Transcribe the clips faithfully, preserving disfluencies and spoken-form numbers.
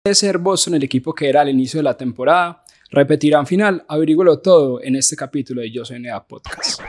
de ser Boston el equipo que era al inicio de la temporada? ¿Repetirán final? Averígüelo todo en este capítulo de Yo Soy N B A Podcast.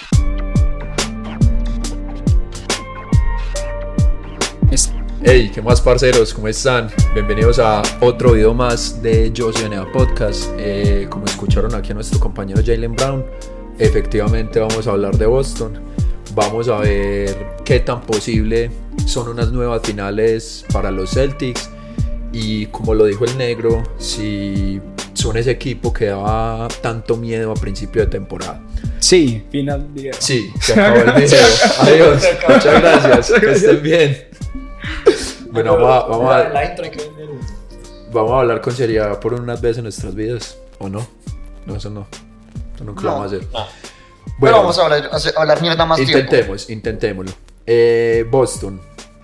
Hey, ¿qué más, parceros? ¿Cómo están? Bienvenidos a otro video más de Yo Soy N B A Podcast. Eh, como escucharon aquí a nuestro compañero Jaylen Brown, efectivamente vamos a hablar de Boston. Vamos a ver qué tan posible son unas nuevas finales para los Celtics. Y como lo dijo el negro, si son ese equipo que daba tanto miedo a principio de temporada. Sí, final video. Sí, se acabó el video. Adiós, muchas gracias, que estén bien. Bueno, vamos a, vamos, a, la intro hay que vender uno. vamos a hablar con seriedad por unas veces en nuestras vidas, ¿o no? No, eso no, eso nunca No, lo vamos a hacer. no. Bueno, Pero vamos a hablar, a hablar mierda más intentemos, tiempo. intentémoslo. Eh, Boston.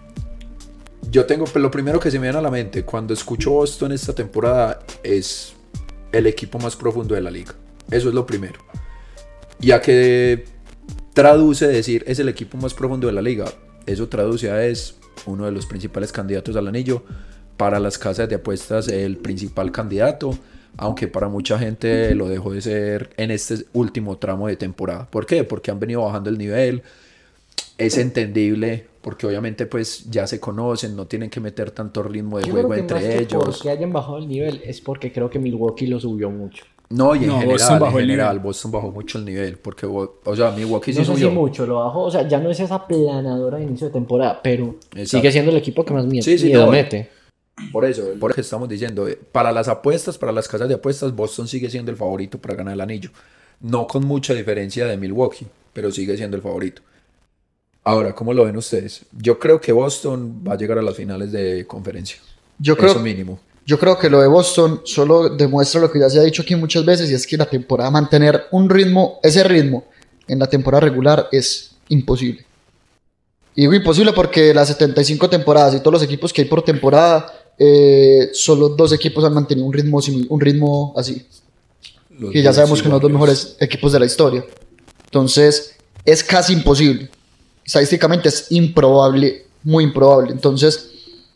Yo tengo, pues, lo primero que se me viene a la mente cuando escucho Boston esta temporada es el equipo más profundo de la liga. Eso es lo primero. ¿Y a qué traduce decir es el equipo más profundo de la liga? Eso traduce a es uno de los principales candidatos al anillo. Para las casas de apuestas, el principal candidato, aunque para mucha gente lo dejó de ser en este último tramo de temporada. ¿Por qué? Porque han venido bajando el nivel. Es entendible, porque obviamente pues ya se conocen, no tienen que meter tanto ritmo de Yo juego creo que entre más que ellos. porque hayan bajado el nivel es porque creo que Milwaukee lo subió mucho. No, y en No, general, Boston bajó en el general nivel. Boston bajó mucho el nivel, porque, o sea, Milwaukee sí No sé subió. si mucho, lo bajó, o sea, ya no es esa planadora de inicio de temporada, pero Exacto. sigue siendo el equipo que más miedo, Sí, sí, miedo no. mete. Por eso, por eso estamos diciendo, eh, para las apuestas, para las casas de apuestas, Boston sigue siendo el favorito para ganar el anillo. No con mucha diferencia de Milwaukee, pero sigue siendo el favorito. Ahora, ¿cómo lo ven ustedes? Yo creo que Boston va a llegar a las finales de conferencia. Yo creo, Eso mínimo. yo creo que lo de Boston solo demuestra lo que ya se ha dicho aquí muchas veces, y es que la temporada, mantener un ritmo, ese ritmo en la temporada regular es imposible. Y digo imposible porque las setenta y cinco temporadas y todos los equipos que hay por temporada, eh, solo dos equipos han mantenido un ritmo, simil- un ritmo así. Los Y ya sabemos Bulls y que son los dos Warriors. mejores equipos de la historia. Entonces, es casi imposible. Estadísticamente es improbable, muy improbable. Entonces,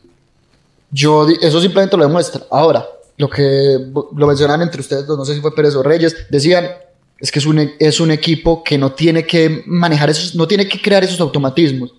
yo di- eso simplemente lo demuestra. Ahora, lo que bo- lo mencionaban entre ustedes dos, no sé si fue Pérez o Reyes, decían, es que es un, e- es un equipo que no tiene que manejar esos, no tiene que crear esos automatismos.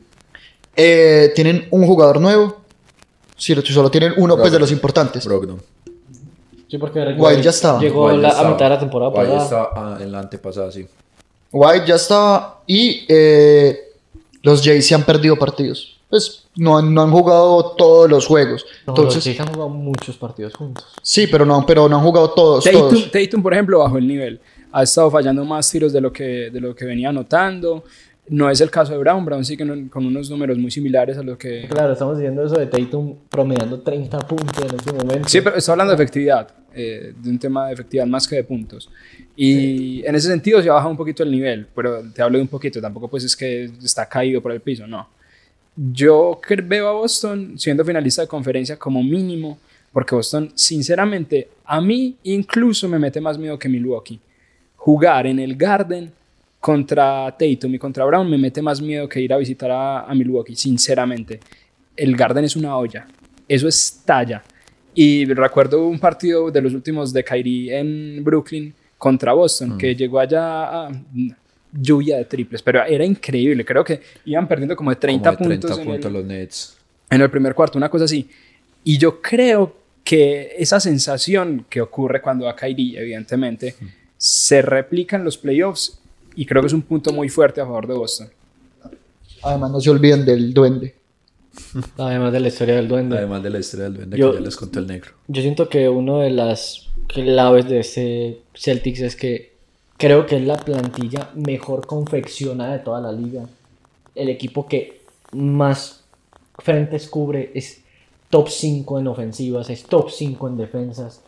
Eh, tienen un jugador nuevo, si solo tienen uno, pues, de los importantes. Brogdon. Sí, porque Wild ya estaba. llegó Wild la- estaba. a mitad de la temporada Wild pasada. estaba, ah, en la antepasada, sí. White ya estaba y eh, los Jays se han perdido partidos. Pues no, han- no han jugado todos los juegos. No, Entonces, los Jays han jugado muchos partidos juntos. sí, pero no, pero no han jugado todos. Tatum, todos. Tatum, por ejemplo, bajó el nivel. Ha estado fallando más tiros de lo que, de lo que venía anotando. No es el caso de Brown. Brown sigue con, con unos números muy similares a lo que... Claro, estamos diciendo eso de Tatum promediando treinta puntos en este momento. Sí, pero estoy hablando de efectividad, eh, de un tema de efectividad más que de puntos. Y sí, en ese sentido se ha bajado un poquito el nivel, pero te hablo de un poquito, tampoco pues es que está caído por el piso, no. Yo cre- veo a Boston siendo finalista de conferencia como mínimo, porque Boston, sinceramente, a mí incluso me mete más miedo que Milwaukee. Jugar en el Garden contra Tatum y contra Brown me mete más miedo que ir a visitar a, a Milwaukee, sinceramente. El Garden es una olla, eso es talla. Y recuerdo un partido de los últimos de Kyrie en Brooklyn contra Boston, mm. que llegó allá a lluvia de triples, pero era increíble. Creo que iban perdiendo como de treinta, como de treinta puntos, puntos en, el, los Nets. en el primer cuarto, una cosa así. Y yo creo que esa sensación que ocurre cuando va Kyrie, evidentemente, mm. se replica en los playoffs, y creo que es un punto muy fuerte a favor de Boston. Además, no se olviden del duende. Además de la historia del duende. Además de la historia del duende yo, que ya les contó el negro. Yo siento que una de las claves de este Celtics es que creo que es la plantilla mejor confeccionada de toda la liga. El equipo que más frentes cubre, es top cinco en ofensivas, es top cinco en defensas.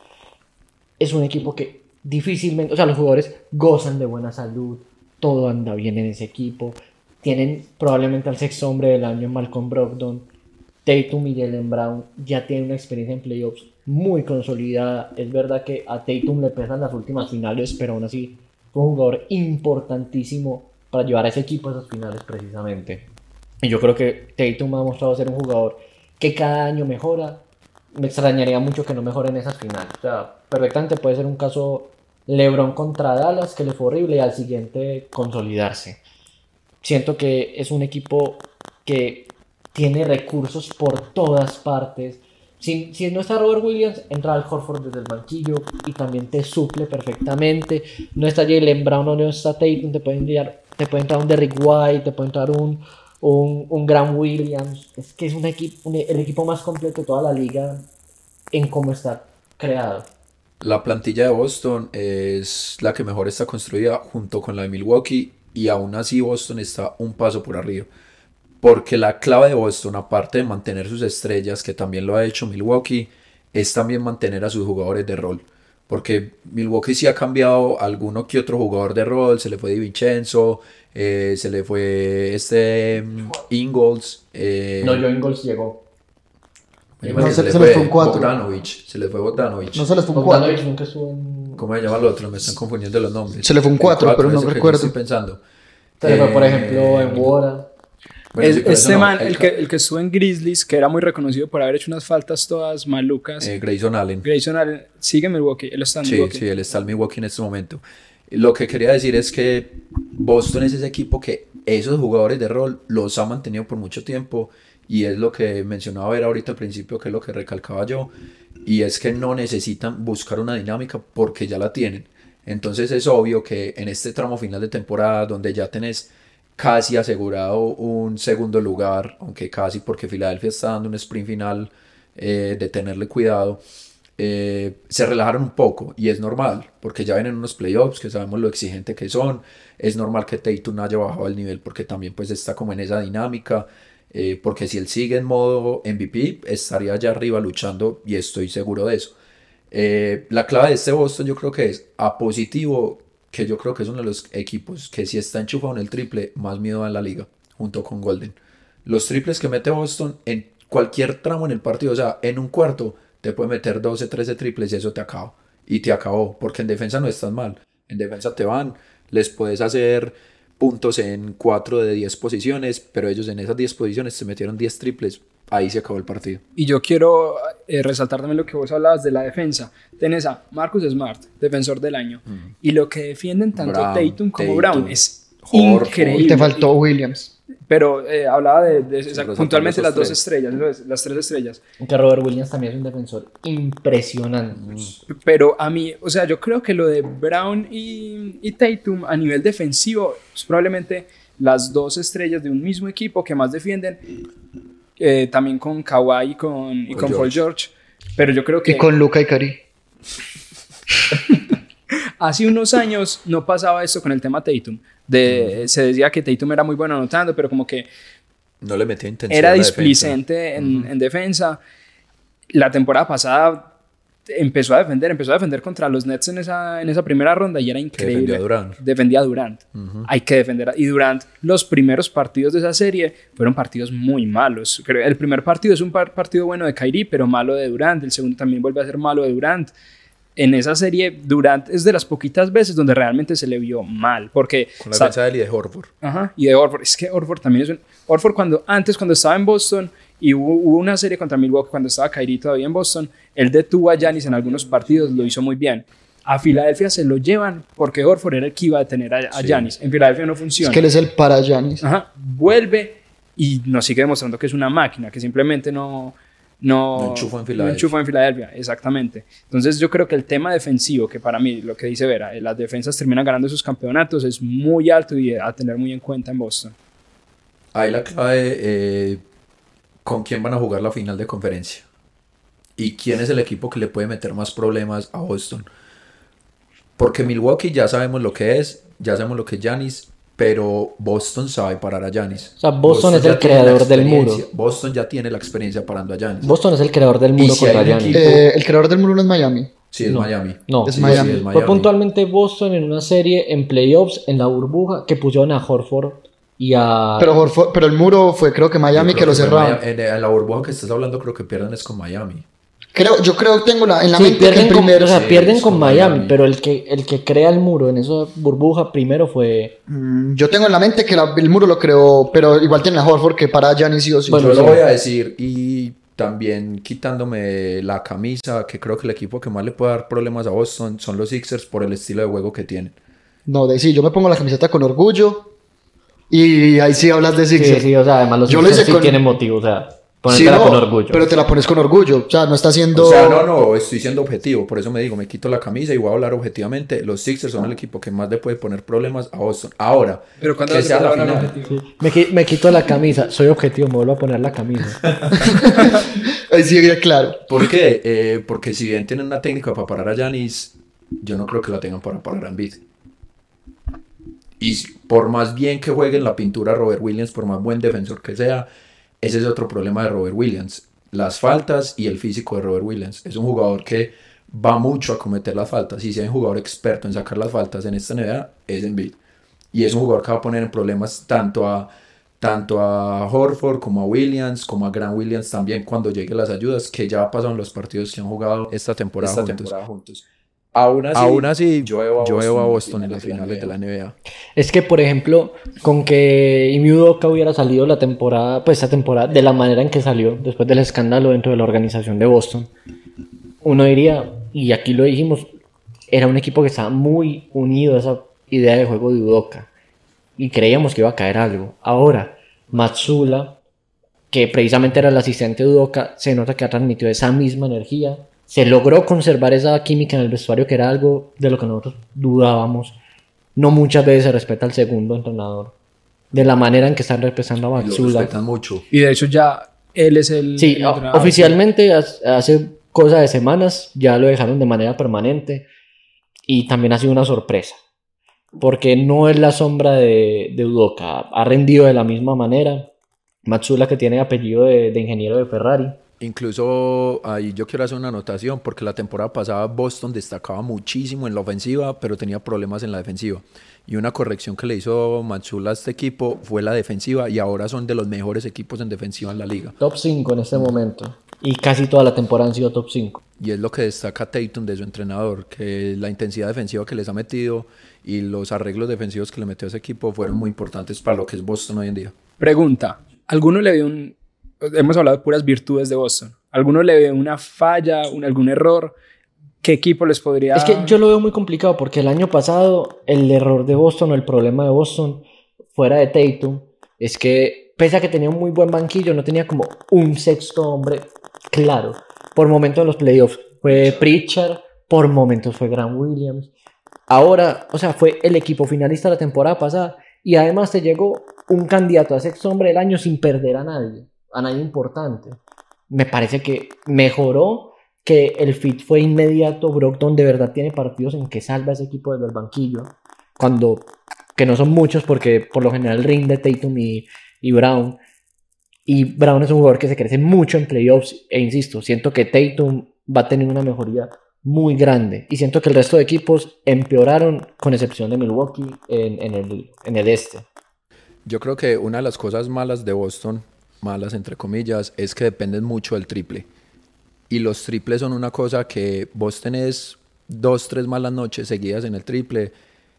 Es un equipo que difícilmente, o sea, los jugadores gozan de buena salud, todo anda bien en ese equipo. Tienen probablemente al sexto hombre del año, Malcolm Brogdon. Tatum y Jaylen Brown ya tienen una experiencia en playoffs muy consolidada. Es verdad que a Tatum le pesan las últimas finales, pero aún así fue un jugador importantísimo para llevar a ese equipo a esas finales precisamente. Y yo creo que Tatum ha mostrado ser un jugador que cada año mejora me extrañaría mucho que no mejoren esas finales. O sea, perfectamente puede ser un caso LeBron contra Dallas, que le fue horrible, y al siguiente consolidarse. Siento que es un equipo que tiene recursos por todas partes. Si, si no está Robert Williams, entra Al Horford desde el banquillo y también te suple perfectamente. No está Jaylen Brown o no está Tatum, te pueden entrar, te puede entrar un Derrick White, te puede entrar un, un, un Grant Williams. Es que es un equipo, un, el equipo más completo de toda la liga en cómo está creado. La plantilla de Boston es la que mejor está construida junto con la de Milwaukee, y aún así Boston está un paso por arriba. Porque la clave de Boston, aparte de mantener sus estrellas, que también lo ha hecho Milwaukee, es también mantener a sus jugadores de rol. Porque Milwaukee sí ha cambiado a alguno que otro jugador de rol, se le fue DiVincenzo, eh, se le fue este um, Ingles. Eh, No, Joe Ingles llegó. eh, No, se, se- le se fue les fue un cuatro. Bogdanovich, se le fue Bogdanovich. No se les fue un cuatro. Bogdanovich nunca estuvo en... ¿Cómo se llama el otro? Me están confundiendo los nombres. Se le fue un El cuatro, cuatro, pero no ese que yo recuerdo. estoy pensando. Se fue, por Eh, ejemplo, en Wara. bueno, Es- sí, pero eso este no, man, el el ca- que, el que estuvo en Grizzlies, que era muy reconocido por haber hecho unas faltas todas malucas. eh, Grayson Allen. Grayson Allen sigue en Milwaukee, él está en Sí, Milwaukee. sí, él está en Milwaukee en este momento. Lo que quería decir es que Boston es ese equipo que esos jugadores de rol los ha mantenido por mucho tiempo, y es lo que mencionaba ver ahorita al principio, que es lo que recalcaba yo, y es que no necesitan buscar una dinámica porque ya la tienen. Entonces es obvio que en este tramo final de temporada, donde ya tenés casi asegurado un segundo lugar, aunque casi, porque Filadelfia está dando un sprint final eh, de tenerle cuidado, eh, se relajaron un poco, y es normal, porque ya vienen unos playoffs que sabemos lo exigente que son. Es normal que Tatum haya bajado el nivel porque también pues está como en esa dinámica, eh, porque si él sigue en modo M V P estaría allá arriba luchando, y estoy seguro de eso. Eh, la clave de este Boston yo creo que es a positivo, que yo creo que es uno de los equipos que si está enchufado en el triple más miedo da en la liga, junto con Golden. Los triples que mete Boston en cualquier tramo en el partido, o sea, en un cuarto te puede meter doce, trece triples y eso te acaba. Y te acabó, porque en defensa no estás mal. En defensa te van, les puedes hacer puntos en cuatro de diez posiciones, pero ellos en esas diez posiciones te metieron diez triples, ahí se acabó el partido. Y yo quiero eh, resaltar también lo que vos hablabas de la defensa. Tenés a Marcus Smart, defensor del año, Mm. y lo que defienden tanto Brown, Tatum como Tatum, Brown es Horford. increíble. Y te faltó Williams. Pero eh, hablaba de, de- esa- resaltando puntualmente esos las dos tres. estrellas, eso es, las tres estrellas. Que Robert Williams también es un defensor impresionante. Pero a mí, o sea, yo creo que lo de Brown y, y Tatum a nivel defensivo es probablemente las dos estrellas de un mismo equipo que más defienden, eh, también con Kawhi y con, y Con con Paul George. George. Pero yo creo que Y con Luka y Cari. hace unos años no pasaba esto con el tema Tatum. De, se decía que Tatum era muy bueno anotando, pero como que No le metió intensidad era a la defensa. displicente en, en defensa. La temporada pasada empezó a defender, empezó a defender contra los Nets en esa, en esa primera ronda y era increíble. defendió a Durant. Defendía a Durant. Hay que defender a, y Durant, los primeros partidos de esa serie fueron partidos muy malos. Creo- El primer partido es un par- partido bueno de Kyrie, pero malo de Durant. El segundo también vuelve a ser malo de Durant. En esa serie, Durant es de las poquitas veces donde realmente se le vio mal, porque Con la sa- defensa de él y de Horford. Ajá, y de Horford. Es que Horford también es un... Horford cuando, antes cuando estaba en Boston y hubo, hubo una serie contra Milwaukee cuando estaba Kyrie todavía en Boston, él detuvo a Giannis en algunos partidos, lo hizo muy bien. A Filadelfia se lo llevan porque Horford era el que iba a detener a, a Sí. Giannis. En Filadelfia no Es funciona. que él es el para Giannis. Ajá, vuelve y nos sigue demostrando que es una máquina, que simplemente no... No, No enchufó en no Filadelfia. enchufó en Filadelfia, exactamente. Entonces yo creo que el tema defensivo, que para mí, lo que dice Vera, eh, las defensas terminan ganando esos campeonatos, es muy alto y a tener muy en cuenta en Boston. Ahí la clave, eh, con quién van a jugar la final de conferencia y quién es el equipo que le puede meter más problemas a Boston. Porque Milwaukee ya sabemos lo que es, ya sabemos lo que es Giannis, pero Boston sabe parar a Giannis. O sea, Boston es ya el tiene la creador del experiencia- muro. Boston ya tiene la experiencia parando a Giannis. Boston es el creador del muro Y si contra hay un Giannis. equipo- Eh, el creador del muro no es Miami. Sí, es No. Miami. No, Es Sí, Miami. sí, es Fue Miami. puntualmente Boston en una serie en playoffs en la burbuja que pusieron a Horford y a... Pero, Horford- pero el muro fue creo que Miami Yo que creo lo fue cerraron. Miami. En, en la burbuja que estás hablando creo que pierden es con Miami. Creo, yo creo tengo la, en la Sí, mente que pierden el con, primero... o sea, sí, pierden es con con Miami, Miami. pero el que, el que crea el muro en esa burbuja primero fue... Mm, yo tengo en la mente que la- el muro lo creó, pero igual tiene a Horford que para Giannis sí o sí. Bueno, Yo sí. lo voy a decir y también quitándome la camisa, que creo que el equipo que más le puede dar problemas a Boston son los Sixers por el estilo de juego que tienen. No, de sí, yo me pongo la camiseta con orgullo y ahí sí hablas de Sixers. Sí, sí, o sea, además los Yo lo Sixers hice sí con- tienen motivo, o sea, Sí, ponértela no, con orgullo. pero te la pones con orgullo, o sea, no está haciendo... O sea, no, no, estoy siendo objetivo, por eso me digo, me quito la camisa y voy a hablar objetivamente. Los Sixers son el equipo que más le puede poner problemas a Boston. Ahora, Pero cuando que sea la final. final. Sí. Me, qui- me quito la camisa, soy objetivo, me vuelvo a poner la camisa. Ahí sí, ya claro. ¿Por qué? Eh, porque si bien tienen una técnica para parar a Giannis, yo no creo que la tengan para parar a Embiid. Y si- por más bien que juegue en la pintura Robert Williams, por más buen defensor que sea, ese es otro problema de Robert Williams. Las faltas y el físico de Robert Williams. Es un jugador que va mucho a cometer las faltas. Y si hay un jugador experto en sacar las faltas en esta N B A, es Embiid. Y es un jugador que va a poner en problemas tanto a, tanto a Horford como a Williams, como a Grant Williams también cuando lleguen las ayudas, que ya ha pasado en los partidos que han jugado esta temporada, Esta juntos. temporada juntos. Aún así, Aún así, yo veo a yo Boston, veo a Boston en las finales de la N B A. Es que, por ejemplo, con que Ime Udoka hubiera salido la temporada, pues esta temporada, de la manera en que salió, después del escándalo dentro de la organización de Boston, uno diría, y aquí lo dijimos, era un equipo que estaba muy unido a esa idea de juego de Udoka, y creíamos que iba a caer algo. Ahora, Matsula, que precisamente era el asistente de Udoka, se nota que ha transmitido esa misma energía. Se logró conservar esa química en el vestuario, que era algo de lo que nosotros dudábamos. No muchas veces se respeta al segundo entrenador, de la manera en que están respetando a Lo Matsula. respetan mucho. Y de hecho ya él es el... Sí, el o- entrenador. oficialmente hace- hace cosa de semanas ya lo dejaron de manera permanente, y también ha sido una sorpresa, porque no es la sombra de, de Udoka, ha rendido de la misma manera. Matsula, que tiene apellido de, de ingeniero de Ferrari. Incluso ahí yo quiero hacer una anotación porque la temporada pasada Boston destacaba muchísimo en la ofensiva, pero tenía problemas en la defensiva. Y una corrección que le hizo Matsula a este equipo fue la defensiva, y ahora son de los mejores equipos en defensiva en la liga. Top cinco en este momento, y casi toda la temporada han sido top cinco. Y es lo que destaca Tatum de su entrenador, que la intensidad defensiva que les ha metido y los arreglos defensivos que le metió a ese equipo fueron muy importantes para lo que es Boston hoy en día. Pregunta, ¿alguno le ve un... Hemos hablado de puras virtudes de Boston. ¿Alguno le ve una falla, un, algún error? ¿Qué equipo les podría...? Es que yo lo veo muy complicado, porque el año pasado el error de Boston, o el problema de Boston, fuera de Tatum, es que pese a que tenía un muy buen banquillo, no tenía como un sexto hombre claro. Por momentos en los playoffs fue Pritchard, por momentos fue Grant Williams. Ahora, o sea, fue el equipo finalista la temporada pasada, y además te llegó un candidato a sexto hombre del año sin perder a nadie, a nadie importante. Me parece que mejoró, que el fit fue inmediato. Brogdon de verdad tiene partidos en que salva a ese equipo desde el banquillo, cuando, que no son muchos, porque por lo general rinde Tatum y, y Brown. Y Brown es un jugador que se crece mucho en playoffs, e insisto, siento que Tatum va a tener una mejoría muy grande, y siento que el resto de equipos empeoraron, con excepción de Milwaukee en, en, el, en el este. Yo creo que una de las cosas malas de Boston, malas entre comillas, es que dependen mucho del triple. Y los triples son una cosa que vos tenés dos, tres malas noches seguidas en el triple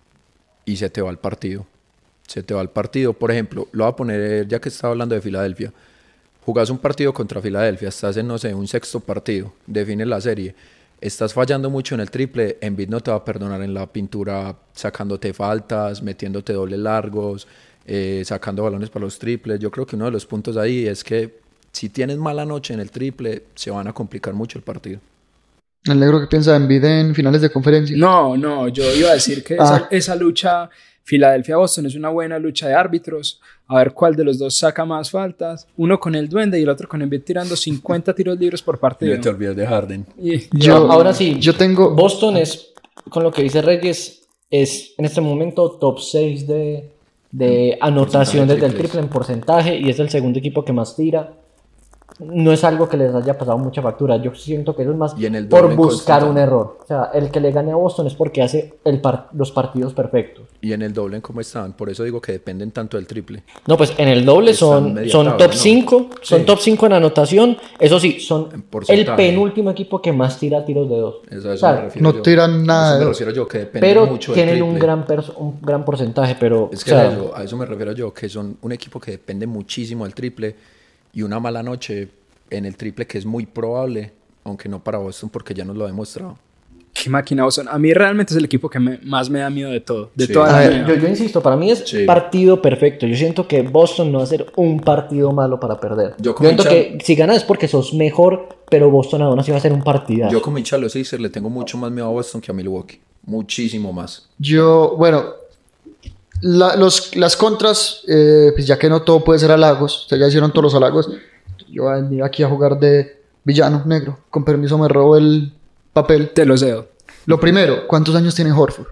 y se te va el partido. Se te va el partido. Por ejemplo, lo voy a poner, ya que estaba hablando de Filadelfia. Jugás un partido contra Filadelfia, estás en, no sé, un sexto partido, defines la serie. Estás fallando mucho en el triple, Embiid no te va a perdonar en la pintura, sacándote faltas, metiéndote dobles largos, eh, sacando balones para los triples. Yo creo que uno de los puntos ahí es que si tienes mala noche en el triple, se van a complicar mucho el partido. El negro que piensa en Embiid en finales de conferencia. No, no, yo iba a decir que Ah. esa, esa lucha Filadelfia-Boston es una buena lucha de árbitros. A ver cuál de los dos saca más faltas. Uno con el Duende y el otro con Embiid tirando cincuenta tiros libres por partido. No te olvides de Harden. Y- Yo- Ahora sí, Yo tengo... Boston es, con lo que dice Reyes, es en este momento top seis de, de anotación de desde el triples. triple en porcentaje, y es el segundo equipo que más tira. No es algo que les haya pasado mucha factura. Yo siento que eso es más Y en el por doble buscar constante. un error. O sea, el que le gane a Boston es porque hace el par- los partidos perfectos. Y en el doble, ¿en cómo están? Por eso digo que dependen tanto del triple. No, pues en el doble Están son, media son tabla, top ¿no? cinco, son Sí. top cinco en anotación. Eso sí, En son el porcentaje. penúltimo equipo que más tira tiros de dos. Eso, a eso O sea, me refiero no yo. tiran nada A eso de me dos. refiero yo, que dependen pero mucho del tienen un triple. gran, perso- un gran porcentaje, pero Es o que sea, a, eso, a eso me refiero yo, que son un equipo que depende muchísimo del triple, y una mala noche en el triple, que es muy probable, aunque no para Boston porque ya nos lo ha demostrado. Qué máquina Boston. A mí realmente es el equipo que me, más me da miedo de todo. De Sí. toda A la ver, liga. yo, yo insisto, para mí es Sí. partido perfecto. Yo siento que Boston no va a ser un partido malo para perder. Yo Yo, como siento hincha- que si ganas es porque sos mejor, pero Boston aún así va a ser un partidazo. Yo como hincha de los Sixers le tengo mucho más miedo a Boston que a Milwaukee. Muchísimo más. Yo, bueno, la- los, las contras, eh, pues ya que no todo puede ser halagos, ustedes ya hicieron todos los halagos, yo venía aquí a jugar de villano negro. Con permiso me robo el papel. Te lo cedo. Lo primero, ¿cuántos años tiene Horford?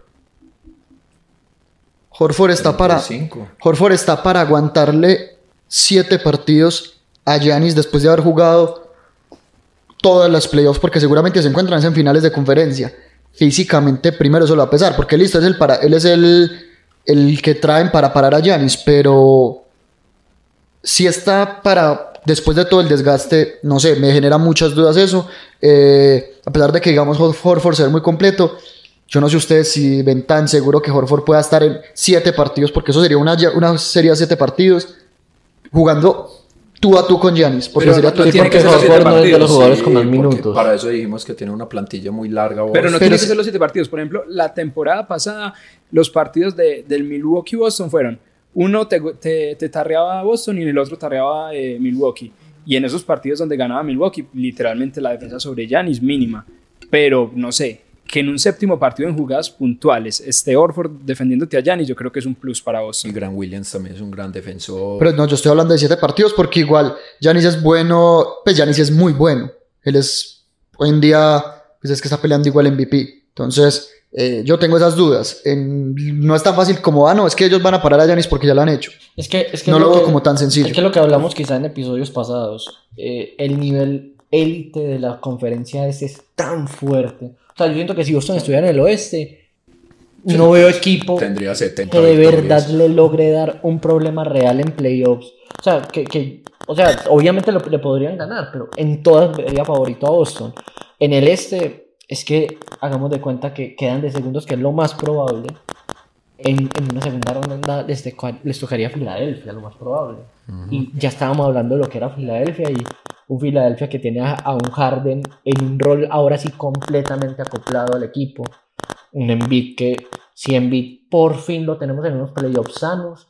Horford está para, treinta y cinco. Horford está para aguantarle siete partidos a Giannis después de haber jugado todas las playoffs, porque seguramente se encuentran en finales de conferencia. Físicamente, primero eso lo va a pesar, porque listo, es el para, él es el, el que traen para parar a Giannis, pero si está para, después de todo el desgaste, no sé, me genera muchas dudas eso. Eh, a pesar de que, digamos, Horford se ve muy completo, yo no sé ustedes si ven tan seguro que Horford pueda estar en siete partidos, porque eso sería una, una serie de siete partidos jugando tú a tú con Giannis, porque Pero sería no- todo no el tiene tiempo que Porque ser los siete Horford no es de los partidos. jugadores con más porque minutos. Para eso dijimos que tiene una plantilla muy larga. Pero no Boston. tiene Pero que es- ser los siete partidos. Por ejemplo, la temporada pasada, los partidos de, del Milwaukee-Boston fueron: uno te, te, te tarreaba Boston y en el otro tarreaba eh, Milwaukee. Y en esos partidos donde ganaba Milwaukee, literalmente la defensa sobre Giannis mínima. Pero no sé, que en un séptimo partido en jugadas puntuales esté Horford defendiéndote a Giannis, yo creo que es un plus para Y Boston. Grant Williams también es un gran defensor. Pero no, yo estoy hablando de siete partidos porque igual Giannis es bueno, pues Giannis es muy bueno. Él es, hoy en día, pues es que está peleando igual M V P. Entonces, eh, yo tengo esas dudas. En- no es tan fácil como, ah, no, es que ellos van a parar a Giannis porque ya lo han hecho. Es que, es que No es lo veo que- como tan sencillo. Es que lo que hablamos quizá en episodios pasados, eh, el nivel élite de la conferencia este es tan fuerte. O sea, yo siento que si Boston estuviera en el oeste, no veo equipo Tendría setenta que de victorias. verdad le logre dar un problema real en playoffs. O sea, que, que o sea, obviamente lo, le podrían ganar, pero en todas vería favorito a Boston. En el este, es que hagamos de cuenta que quedan de segundos, que es lo más probable. En, en una segunda ronda les, toca- les tocaría Filadelfia, lo más probable. Y ya estábamos hablando de lo que era Filadelfia, y un Filadelfia que tiene a, a un Harden en un rol ahora sí completamente acoplado al equipo. Un Embiid que, si Embiid por fin lo tenemos en unos playoffs sanos,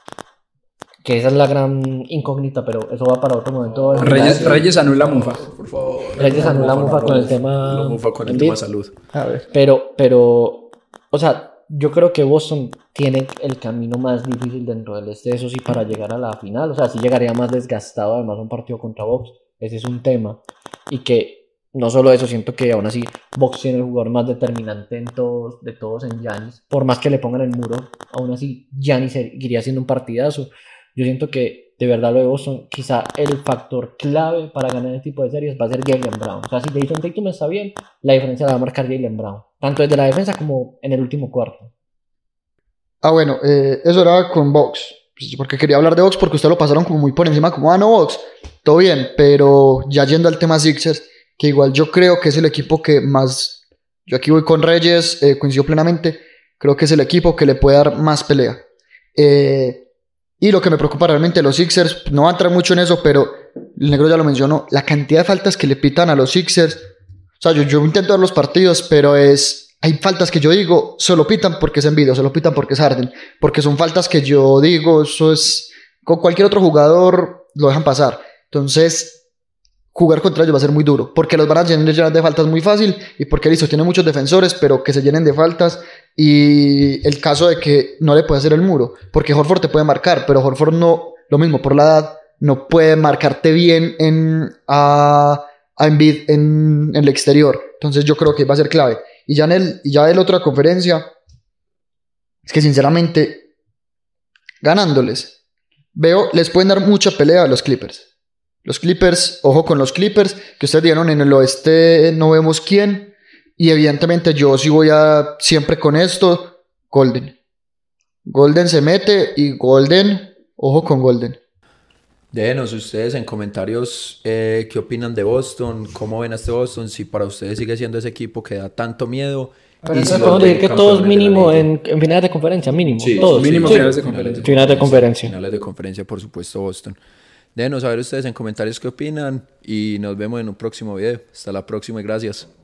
que esa es la gran incógnita, pero eso va para otro momento. Reyes, Reyes anula Mufa. Por favor. Reyes anula Mufa con el tema Lo Mufa con el Embiid. tema salud. A ver. Pero, pero, o sea, yo creo que Boston tiene el camino más difícil dentro del este, eso sí, para llegar a la final. O sea, sí llegaría más desgastado, además, un partido contra Bucks. Ese es un tema. Y que, no solo eso, siento que aún así Bucks tiene el jugador más determinante en todos, de todos en Giannis. Por más que le pongan el muro, aún así Giannis seguiría siendo un partidazo. Yo siento que, de verdad, lo de Boston, quizá el factor clave para ganar este tipo de series va a ser Jaylen Brown. O sea, si Jason Tatum está bien, la diferencia la va a marcar Jaylen Brown. Tanto desde la defensa como en el último cuarto. Ah, bueno, eh, eso era con Bucks. Pues, porque quería hablar de Bucks porque ustedes lo pasaron como muy por encima, como, ah, no, Bucks, todo bien. Pero ya yendo al tema Sixers, que igual yo creo que es el equipo que más... Yo aquí voy con Reyes, eh, coincido plenamente. Creo que es el equipo que le puede dar más pelea. Eh... Y lo que me preocupa realmente de los Sixers, no va a entrar mucho en eso, pero el negro ya lo mencionó, la cantidad de faltas que le pitan a los Sixers. O sea, yo, yo intento ver los partidos, pero es hay faltas que yo digo, se lo pitan porque es Embiid, se lo pitan porque es Harden, porque son faltas que yo digo, eso es, con cualquier otro jugador lo dejan pasar. Entonces, jugar contra ellos va a ser muy duro, porque los van a llenar de faltas muy fácil, y porque listo, tienen muchos defensores, pero que se llenen de faltas. Y el caso de que no le puede hacer el muro, porque Horford te puede marcar, pero Horford no, lo mismo por la edad, no puede marcarte bien en, a, a Embiid en, en el exterior. Entonces yo creo que va a ser clave. Y ya en el, y ya en la otra conferencia, es que sinceramente, ganándoles, veo, les pueden dar mucha pelea a los Clippers. Los Clippers, ojo con los Clippers, que ustedes dieron en el oeste, no vemos quién. Y evidentemente yo sí voy a siempre con esto, Golden. Golden se mete y Golden, ojo con Golden. Déjenos ustedes en comentarios eh, qué opinan de Boston, cómo ven a este Boston, si para ustedes sigue siendo ese equipo que da tanto miedo. Pero y entonces si los podemos ven decir que campeones todos de la mínimo liga. en, en finales de conferencia, mínimo. Sí, todos. mínimo Sí. finales de conferencia. Finales de conferencia. Finales de conferencia, por supuesto, Boston. Déjenos saber ustedes en comentarios qué opinan y nos vemos en un próximo video. Hasta la próxima y gracias.